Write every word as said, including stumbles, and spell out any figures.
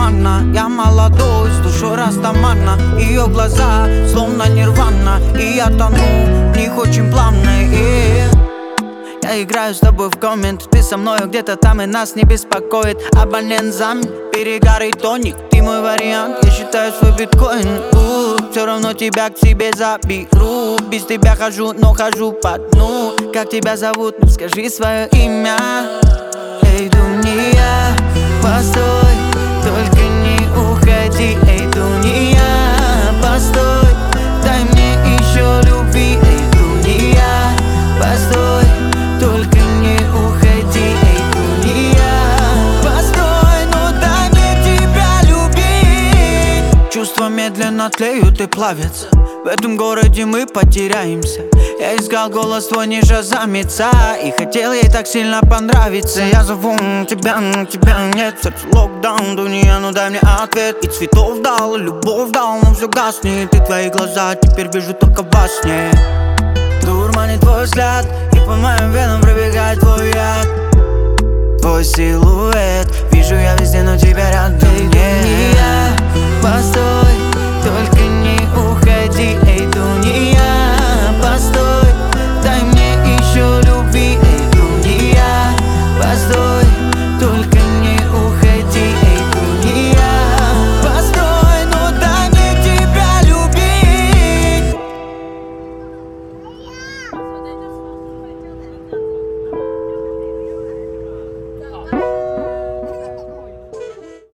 туманно. Я молодой, с душой растаманна. Ее глаза словно нирвана, и я тону в них очень плавно. И я играю с тобой в коммент, ты со мною где-то там, и нас не беспокоит. Абонент замер, перегар и тоник, ты мой вариант, я считаю свой биткоин. У-у-у, все равно тебя к себе заберу. Без тебя хожу, но хожу по дну. Как тебя зовут? Ну скажи свое имя. Эй, Дуния, постой, только не уходи. Эй, Дуния, постой, дай мне еще любви. Эй, Дуния, постой, только не уходи. Эй, Дуния, постой, ну дай мне тебя любить. Чувства медленно тлеют и плавятся. В этом городе мы потеряемся. Я искал голос твой, не шазамится, и хотел ей так сильно понравиться. Я зову тебя, но тебя нет. В сердце локдаун, Дуния, ну дай мне ответ. И цветов дал, и любовь дал, но все гаснет. И твои глаза теперь вижу только во сне. Дурманит твой взгляд, и по моим венам пробегает твой яд. Твой силуэт, вижу я везде, но тебя рядом нет.